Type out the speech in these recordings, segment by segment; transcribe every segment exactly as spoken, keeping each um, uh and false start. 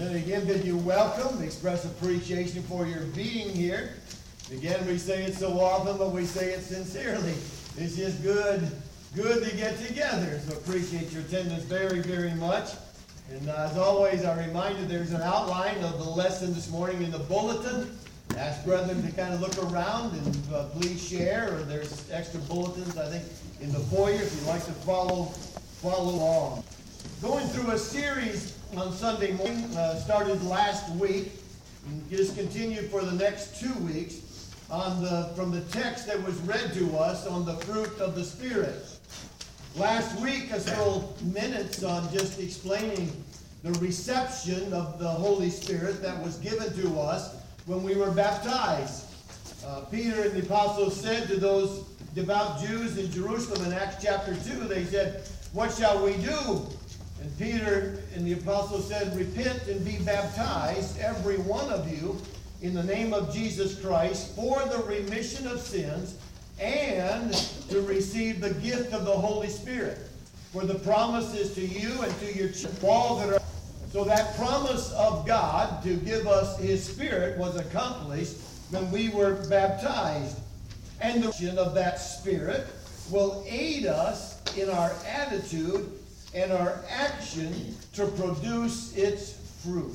Then again, bid you welcome, express appreciation for your being here. Again, we say it so often, but we say it sincerely. It's just good, good to get together. So appreciate your attendance very, very much. And uh, as always, I remind you there's an outline of the lesson this morning in the bulletin. Ask brethren to kind of look around and uh, please share. Or there's extra bulletins, I think, in the foyer if you'd like to follow, follow along. Going through a series on Sunday morning, uh, started last week, and just continued for the next two weeks on the from the text that was read to us on the fruit of the Spirit. Last week I spent minutes on just explaining the reception of the Holy Spirit that was given to us when we were baptized. Uh, Peter and the apostles said to those devout Jews in Jerusalem in Acts chapter two, they said, "What shall we do?" And Peter and the apostles said, "Repent and be baptized, every one of you, in the name of Jesus Christ, for the remission of sins, and to receive the gift of the Holy Spirit. For the promise is to you and to your children, all that are." So that promise of God to give us His Spirit was accomplished when we were baptized. And the action of that Spirit will aid us in our attitude and our action to produce its fruit.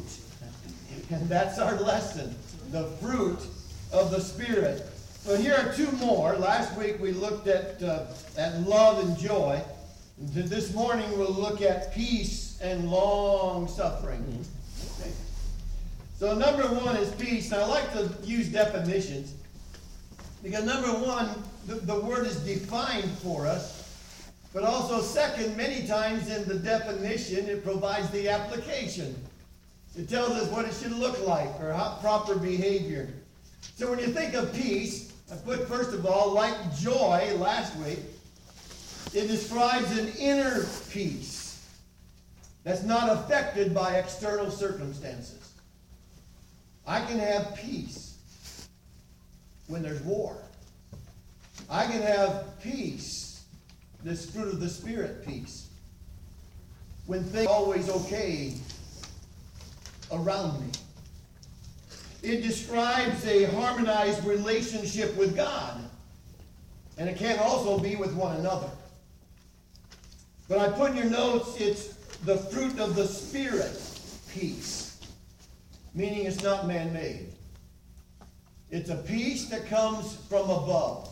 And that's our lesson, the fruit of the Spirit. So here are two more. Last week we looked at, uh, at love and joy. And this morning we'll look at peace and long suffering. Okay. So number one is peace. And I like to use definitions because number one, the, the word is defined for us. But also, second, many times in the definition, it provides the application. It tells us what it should look like or how proper behavior. So when you think of peace, I put, first of all, like joy last week, it describes an inner peace that's not affected by external circumstances. I can have peace when there's war. I can have peace, this fruit of the Spirit peace, when things are always okay around me. It describes a harmonized relationship with God, and it can also be with one another. But I put in your notes, it's the fruit of the Spirit peace, meaning it's not man-made. It's a peace that comes from above.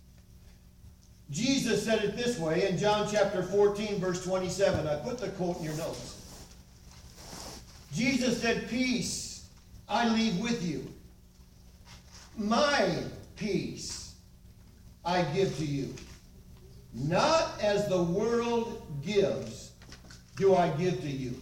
Jesus said it this way in John chapter fourteen, verse twenty-seven. I put the quote in your notes. Jesus said, "Peace I leave with you. My peace I give to you. Not as the world gives, do I give to you."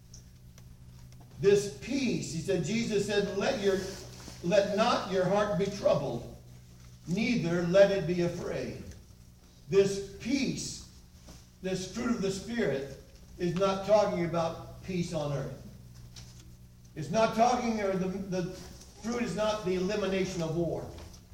This peace, he said, Jesus said, let your let not your heart be troubled, neither let it be afraid. This peace, this fruit of the Spirit, is not talking about peace on earth. It's not talking, or the, the fruit is not the elimination of war.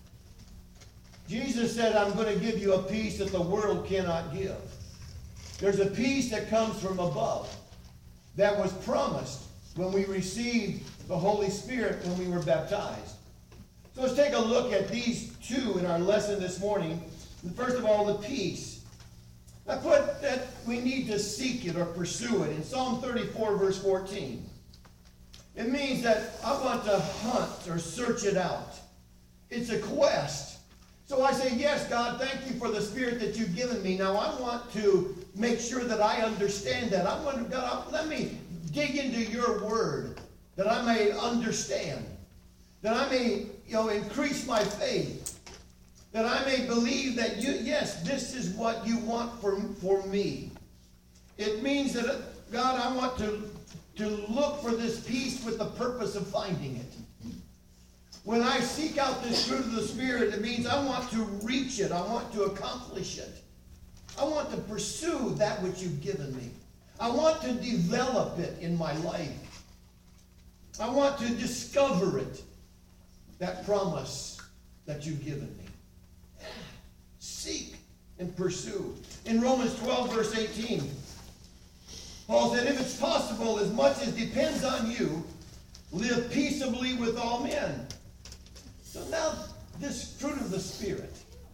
Jesus said, "I'm going to give you a peace that the world cannot give." There's a peace that comes from above that was promised when we received the Holy Spirit when we were baptized. So let's take a look at these two in our lesson this morning. First of all, the peace. I put that we need to seek it or pursue it in Psalm thirty-four, verse fourteen. It means that I want to hunt or search it out. It's a quest. So I say, yes, God, thank you for the Spirit that you've given me. Now I want to make sure that I understand that. I want to, God, let me dig into your word that I may understand, that I may, you know, increase my faith, that I may believe that you, yes, this is what you want for, for me. It means that, God, I want to, to look for this peace with the purpose of finding it. When I seek out this fruit of the Spirit, it means I want to reach it. I want to accomplish it. I want to pursue that which you've given me. I want to develop it in my life. I want to discover it, that promise that you've given me. Seek and pursue. In Romans twelve, verse eighteen, Paul said, if it's possible, as much as depends on you, live peaceably with all men. So now, this fruit of the Spirit,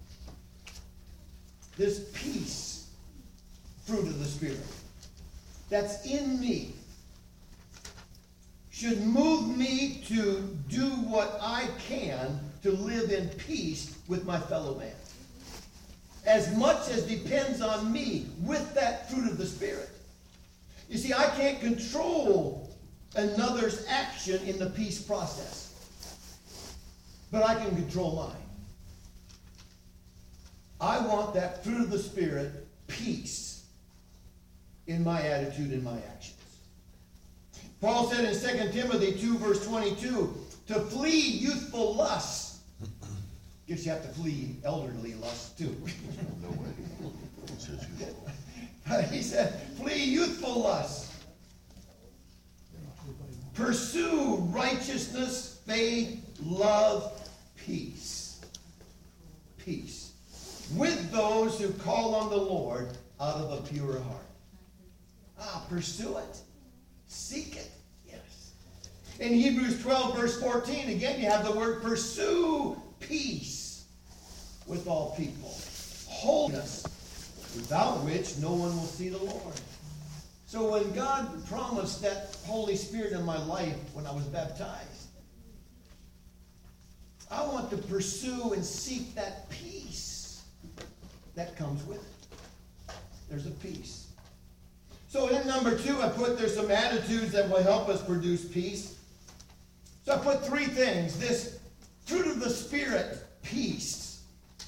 this peace fruit of the Spirit that's in me, should move me to do what I can to live in peace with my fellow man. As much as depends on me with that fruit of the Spirit. You see, I can't control another's action in the peace process, but I can control mine. I want that fruit of the Spirit, peace, in my attitude and my actions. Paul said in Second Timothy two, verse twenty-two, to flee youthful lusts. Guess you have to flee elderly lusts too. No way. He said, flee youthful lusts. Pursue righteousness, faith, love, peace. Peace. With those who call on the Lord out of a pure heart. Ah, pursue it. Seek it. Yes. In Hebrews twelve, verse fourteen, again you have the word pursue peace with all people. Holiness, without which no one will see the Lord. So when God promised that Holy Spirit in my life when I was baptized, I want to pursue and seek that peace that comes with it. There's a peace. So in number two, I put there's some attitudes that will help us produce peace. So I put three things. This fruit of the Spirit, peace,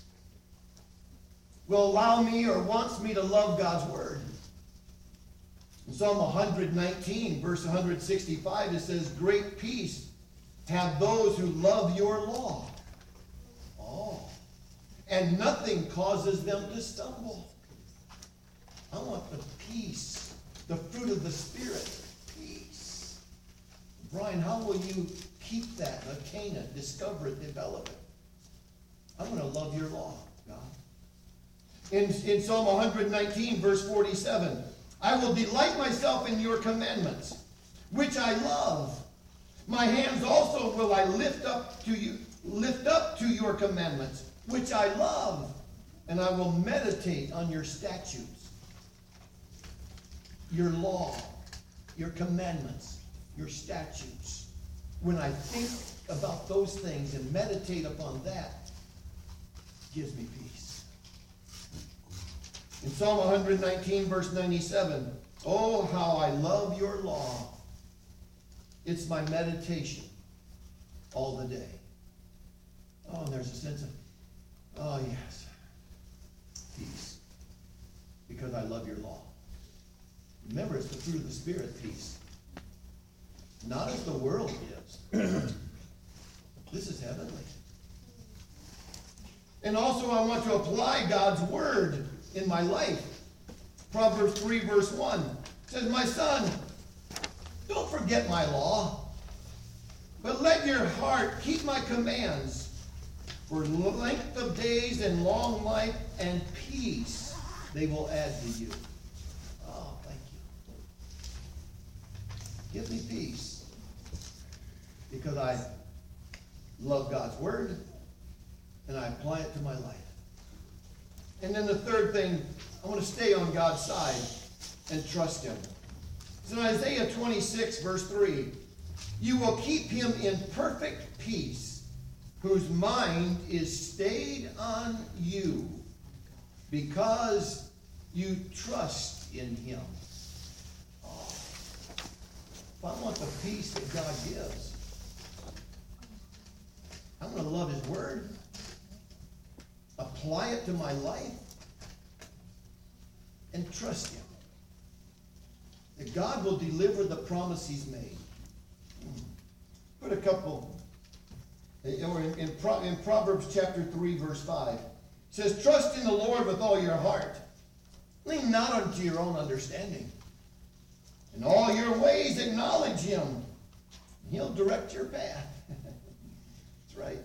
will allow me or wants me to love God's Word. In Psalm one nineteen, verse one sixty-five, it says, great peace have those who love your law. Oh. And nothing causes them to stumble. I want the peace, the fruit of the Spirit, peace. Brian, how will you keep that, attain it, discover it, develop it? I'm going to love your law, God. In, in Psalm one nineteen, verse forty-seven, I will delight myself in your commandments, which I love. My hands also will I lift up to you, lift up to your commandments, which I love, and I will meditate on your statutes, your law, your commandments, your statutes. When I think about those things and meditate upon that, it gives me peace. In Psalm one nineteen, verse ninety-seven, oh, how I love your law. It's my meditation all the day. Oh, and there's a sense of, oh, yes, peace, because I love your law. Remember, it's the fruit of the Spirit, peace. Not as the world gives. This is heavenly. And also I want to apply God's word in my life. Proverbs three, verse one says, my son, don't forget my law, but let your heart keep my commands. For length of days and long life and peace they will add to you. Oh, thank you. Give me peace, because I love God's word and I apply it to my life. And then the third thing, I want to stay on God's side and trust him. So in Isaiah twenty-six, verse three, you will keep him in perfect peace, whose mind is stayed on you, because you trust in him. Oh, if I want the peace that God gives, I'm going to love his word, apply it to my life, and trust him. That God will deliver the promise he's made. Put a couple, or in, in, Pro, in Proverbs chapter three, verse five, it says, trust in the Lord with all your heart. Lean not unto your own understanding. In all your ways acknowledge him, and he'll direct your path. That's right.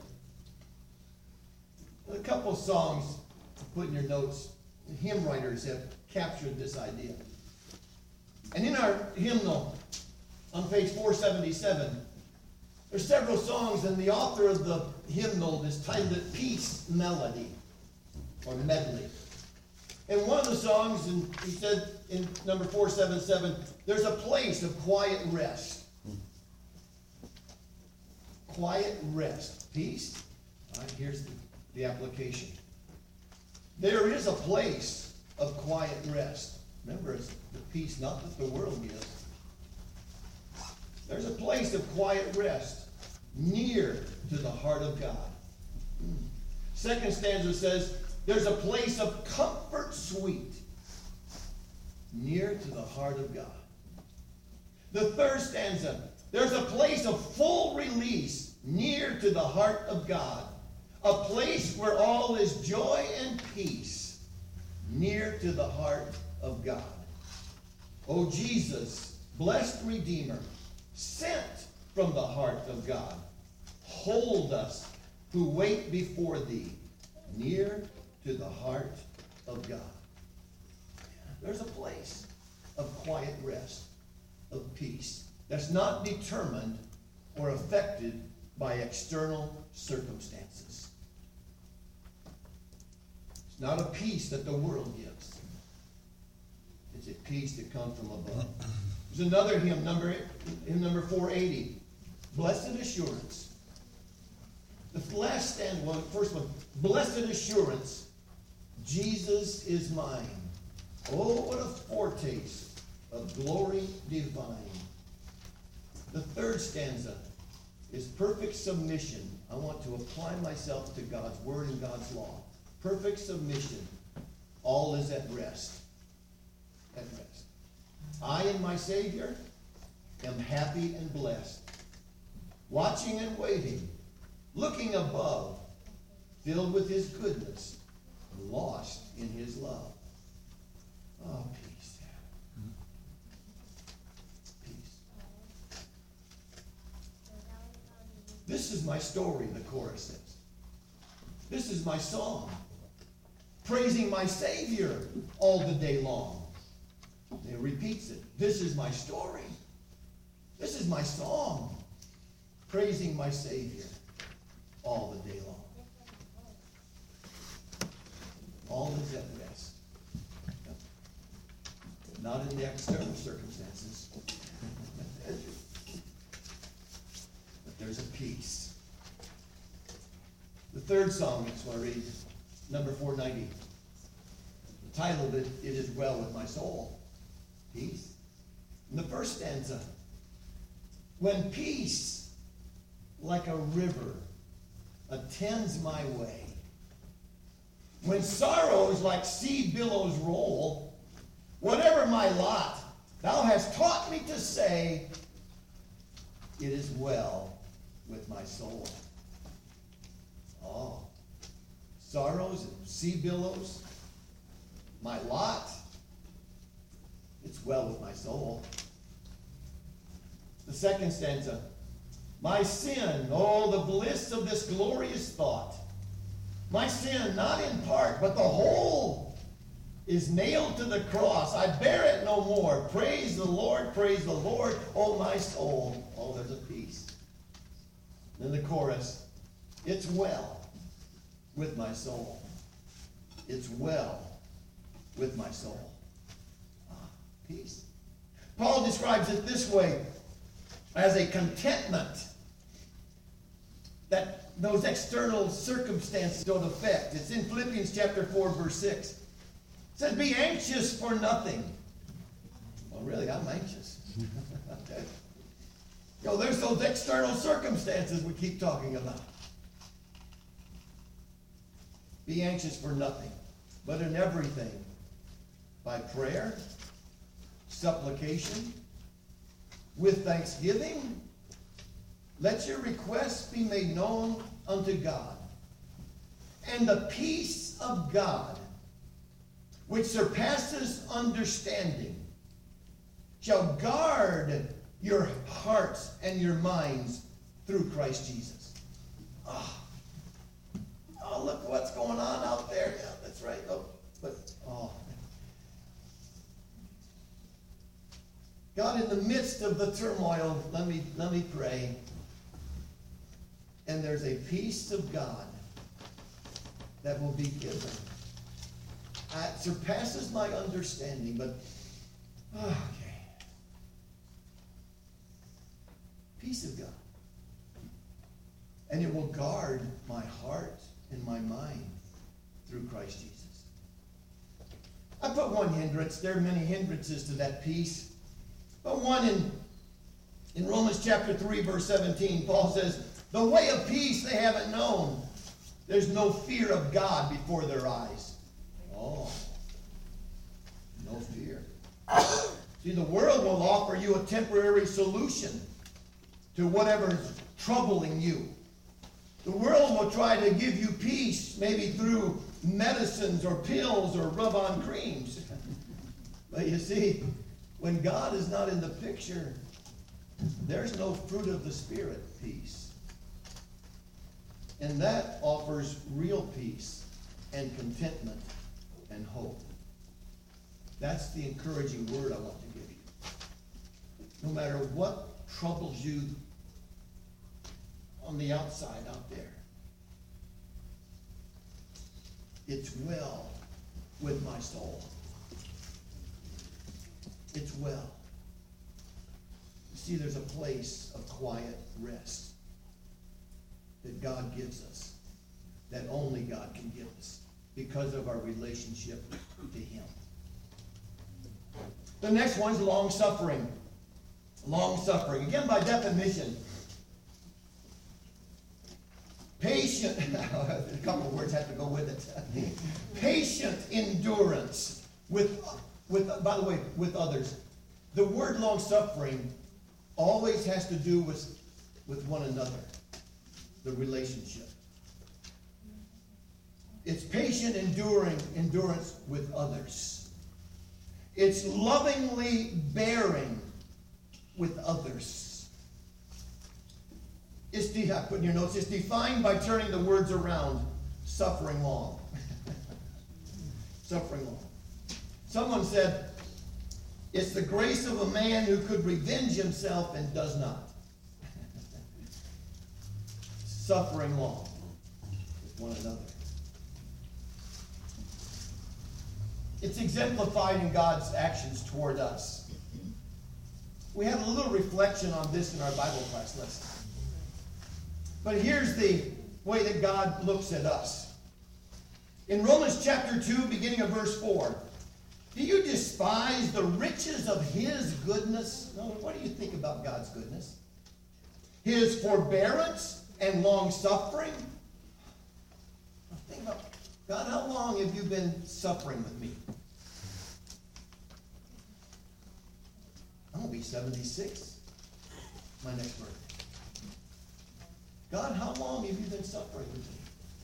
A couple songs to put in your notes. Hymn writers have captured this idea. And in our hymnal, on page four seventy-seven, there's several songs, and the author of the hymnal has titled it Peace Melody, or Medley. And one of the songs, and he said in number four seventy-seven, there's a place of quiet rest. Quiet rest. Peace. All right, here's the, the application. There is a place of quiet rest. Remember, it's the peace not that the world gives. There's a place of quiet rest near to the heart of God. Second stanza says, there's a place of comfort sweet near to the heart of God. The third stanza, there's a place of full release near to the heart of God. A place where all is joy and peace near to the heart of God. O Jesus, blessed Redeemer, sent from the heart of God, hold us who wait before thee near to the heart of God. There's a place of quiet rest, of peace, that's not determined or affected by external circumstances. It's not a peace that the world gives. It's a peace that comes from above. There's another hymn, number, hymn number four eighty, Blessed Assurance. The last stand one, first one, Blessed Assurance, Jesus is mine. Oh, what a foretaste of glory divine. The third stanza is perfect submission. I want to apply myself to God's word and God's law. Perfect submission. All is at rest. At rest. I and my Savior am happy and blessed, watching and waiting, looking above, filled with his goodness, lost in his love. Oh, peace. Peace. This is my story, the chorus says. This is my song, praising my Savior all the day long. It repeats it. This is my story. This is my song, praising my Savior all the day long. All is at rest. Not in the external circumstances. But there's a peace. The third song, that's what I read, number four ninety. The title of it, It Is Well With My Soul. Peace. In the first stanza, when peace, like a river, attends my way, when sorrows like sea billows roll, whatever my lot, thou hast taught me to say, it is well with my soul. Oh, sorrows and sea billows, my lot, it's well with my soul. The second stanza, my sin, oh, the bliss of this glorious thought. My sin, not in part, but the whole, is nailed to the cross. I bear it no more. Praise the Lord, praise the Lord, oh my soul. Oh, there's a peace. Then the chorus, it's well with my soul. It's well with my soul. Ah, peace. Paul describes it this way, as a contentment that those external circumstances don't affect. It's in Philippians chapter four, verse six. It says, be anxious for nothing. Well, really, I'm anxious. Okay. You know, there's those external circumstances we keep talking about. Be anxious for nothing, but in everything, by prayer, supplication, with thanksgiving, let your requests be made known unto God. And the peace of God, which surpasses understanding, shall guard your hearts and your minds through Christ Jesus. Oh, oh look what's going on out there. Yeah, that's right. Oh, but, oh. God, in the midst of the turmoil, let me, let me pray. And there's a peace of God that will be given. It surpasses my understanding, but okay. Peace of God. And it will guard my heart and my mind through Christ Jesus. I put one hindrance. There are many hindrances to that peace. But one in, in Romans chapter three, verse seventeen, Paul says, the way of peace they haven't known. There's no fear of God before their eyes. Oh, no fear. See, the world will offer you a temporary solution to whatever's troubling you. The world will try to give you peace, maybe through medicines or pills or rub-on creams. But you see, when God is not in the picture, there's no fruit of the Spirit peace. And that offers real peace and contentment and hope. That's the encouraging word I want to give you. No matter what troubles you on the outside out there, it's well with my soul. It's well. You see, there's a place of quiet rest that God gives us, that only God can give us, because of our relationship to Him. The next one's long-suffering. Long-suffering. Again, by definition, patient, a couple of words have to go with it. Patient endurance with, with, by the way, with others. The word long-suffering always has to do with, with one another, the relationship. It's patient enduring, endurance with others. It's lovingly bearing with others. It's de- I put in your notes, it's defined by turning the words around, suffering long. Suffering long. Someone said, it's the grace of a man who could revenge himself and does not. Suffering long with one another. It's exemplified in God's actions toward us. We had a little reflection on this in our Bible class lesson. But here's the way that God looks at us. In Romans chapter two, beginning of verse four, do you despise the riches of His goodness? No, what do you think about God's goodness? His forbearance and long-suffering? Think about, God, how long have you been suffering with me? I'm going to be seventy-six my next birthday. God, how long have you been suffering with me?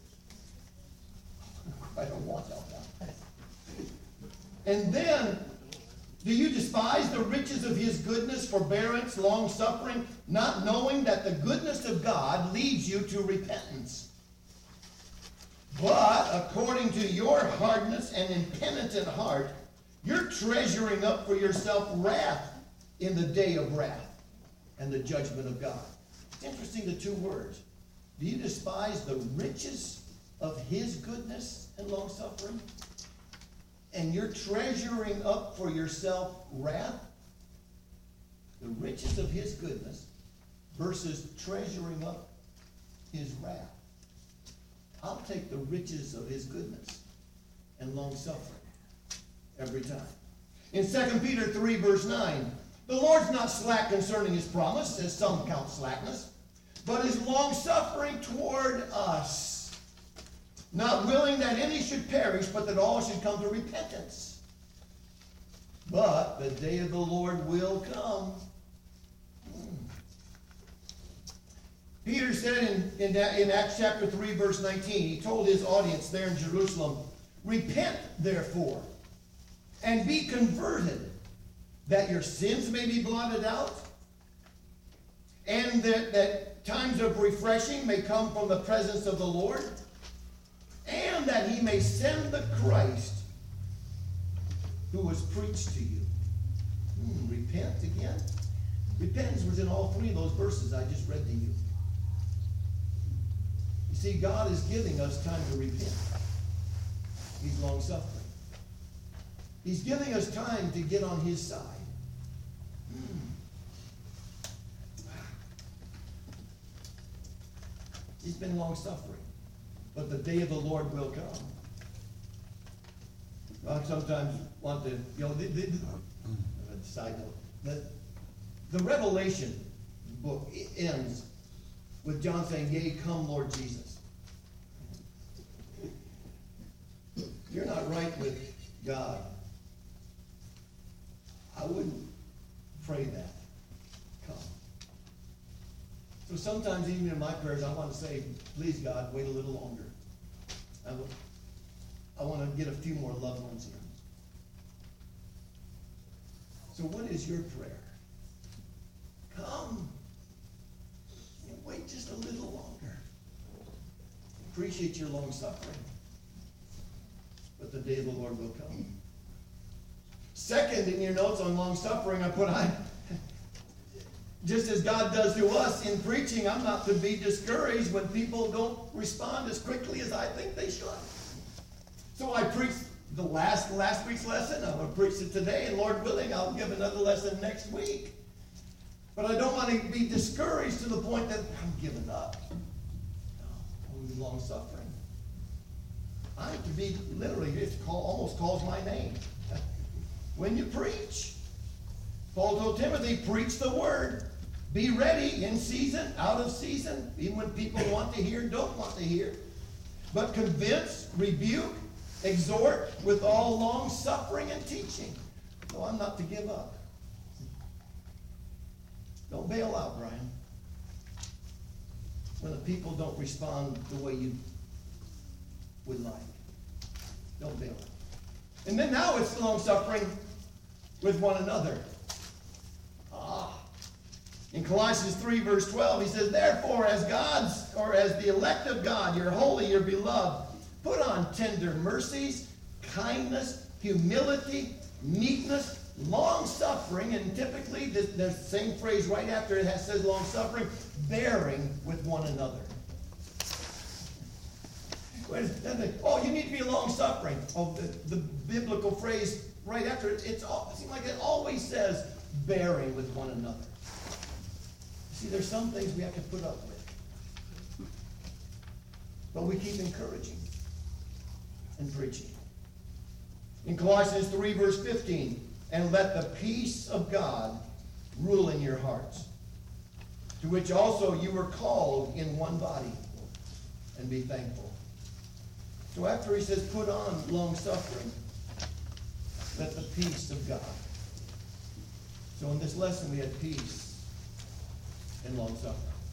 I don't want help now. And then, do you despise the riches of His goodness, forbearance, long-suffering, not knowing that the goodness of God leads you to repentance? But according to your hardness and impenitent heart, you're treasuring up for yourself wrath in the day of wrath and the judgment of God. It's interesting, the two words. Do you despise the riches of His goodness and long-suffering? And you're treasuring up for yourself wrath? The riches of His goodness versus treasuring up His wrath. I'll take the riches of His goodness and long-suffering every time. In Second Peter three, verse nine, the Lord's not slack concerning His promise, as some count slackness, but is long-suffering toward us, not willing that any should perish, but that all should come to repentance. But the day of the Lord will come. Hmm. Peter said in, in, in Acts chapter three, verse nineteen, he told his audience there in Jerusalem, repent, therefore, and be converted, that your sins may be blotted out, and that, that times of refreshing may come from the presence of the Lord, and that He may send the Christ who was preached to you. Hmm, repent again? Repentance was in all three of those verses I just read to you. You see, God is giving us time to repent. He's long-suffering. He's giving us time to get on his side. Hmm. He's been long-suffering. But the day of the Lord will come. I sometimes want to, you know, the, the, the, side note, the, the Revelation book ends with John saying, "Yea, come, Lord Jesus." If you're not right with God, I wouldn't pray that. Come. So sometimes even in my prayers, I want to say, "Please, God, wait a little longer. I, will, I want to get a few more loved ones here." So what is your prayer? Come. And wait just a little longer. Appreciate your long suffering. But the day of the Lord will come. Second, in your notes on long suffering, I put, I, just as God does to us in preaching, I'm not to be discouraged when people don't respond as quickly as I think they should. So I preached the last last week's lesson. I'm going to preach it today, and Lord willing, I'll give another lesson next week. But I don't want to be discouraged to the point that I'm giving up. No, I want to be long-suffering. I have to be, literally, it call, almost calls my name. When you preach, Paul told Timothy, preach the word. Be ready in season, out of season, even when people want to hear, don't want to hear. But convince, rebuke, exhort with all long suffering and teaching. So I'm not to give up. Don't bail out, Brian. When the people don't respond the way you would like. Don't bail out. And then now it's long suffering with one another. Ah. In Colossians three, verse twelve, he says, "Therefore, as God's, or as the elect of God, you're holy, you're beloved, put on tender mercies, kindness, humility, meekness, long-suffering," and typically the, the same phrase right after it has, says long-suffering, "bearing with one another." Oh, you need to be long-suffering. Oh, the, the biblical phrase right after it, it's all, it seems like it always says bearing with one another. See, there's some things we have to put up with. But we keep encouraging and preaching. In Colossians three, verse fifteen, "And let the peace of God rule in your hearts, to which also you were called in one body, and be thankful." So after he says, put on long-suffering, let the peace of God. So in this lesson we had peace and long-suffering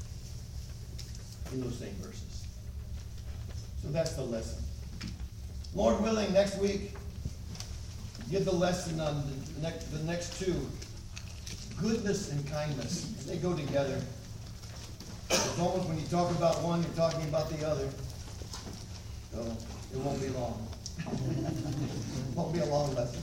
in those same verses. So that's the lesson. Lord willing, next week, give the lesson on the next, the next two. Goodness and kindness. They go together. It's almost when you talk about one, you're talking about the other. So it won't be long. It won't be a long lesson.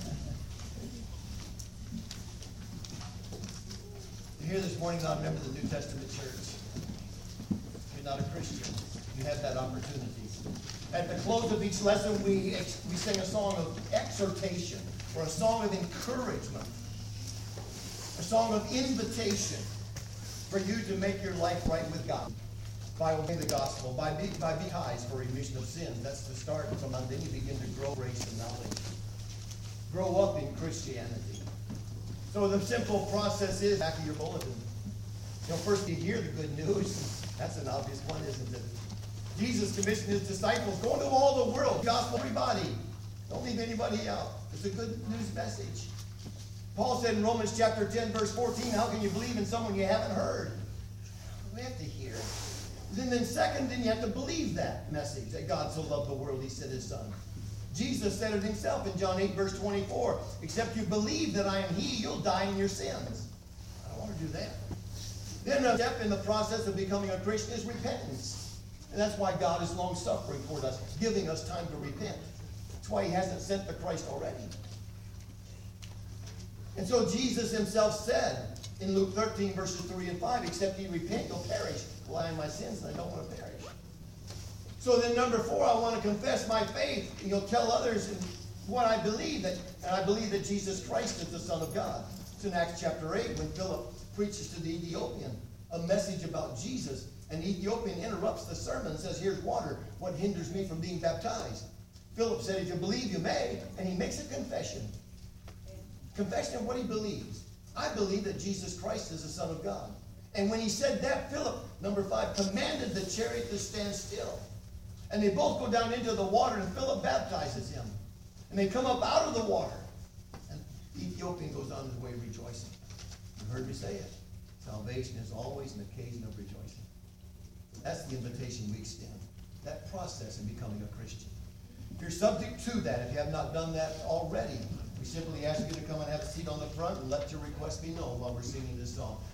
You're here this morning, not a member of the New Testament church. You're not a Christian. You have that opportunity. At the close of each lesson, we, we sing a song of exhortation, or a song of encouragement, a song of invitation for you to make your life right with God by obeying the gospel, by being by be baptized for remission of sins. That's the start. And so now then you begin to grow grace and knowledge. Grow up in Christianity. So the simple process is back of your bulletin. You know, first you hear the good news. That's an obvious one, isn't it? Jesus commissioned his disciples, go into all the world, gospel everybody. Don't leave anybody out. It's a good news message. Paul said in Romans chapter ten, verse fourteen, how can you believe in someone you haven't heard? We have to hear it. And then second, then you have to believe that message, that God so loved the world, he sent his son. Jesus said it himself in John eight, verse twenty-four, except you believe that I am he, you'll die in your sins. I don't want to do that. Then a step in the process of becoming a Christian is repentance. And that's why God is long-suffering toward us, giving us time to repent. That's why he hasn't sent the Christ already. And so Jesus himself said in Luke thirteen, verses three and five, except ye repent, you'll perish. Well, I am my sins, and I don't want to perish. So then number four, I want to confess my faith. And you'll tell others what I believe. That, and I believe that Jesus Christ is the Son of God. It's in Acts chapter eight when Philip preaches to the Ethiopian a message about Jesus. And the Ethiopian interrupts the sermon and says, here's water. What hinders me from being baptized? Philip said, if you believe, you may. And he makes a confession. Confession of what he believes. I believe that Jesus Christ is the Son of God. And when he said that, Philip, number five, commanded the chariot to stand still. And they both go down into the water, and Philip baptizes him. And they come up out of the water. And the Ethiopian goes on his way rejoicing. You heard me say it. Salvation is always an occasion of rejoicing. That's the invitation we extend. That process in becoming a Christian. If you're subject to that, if you have not done that already, we simply ask you to come and have a seat on the front and let your request be known while we're singing this song.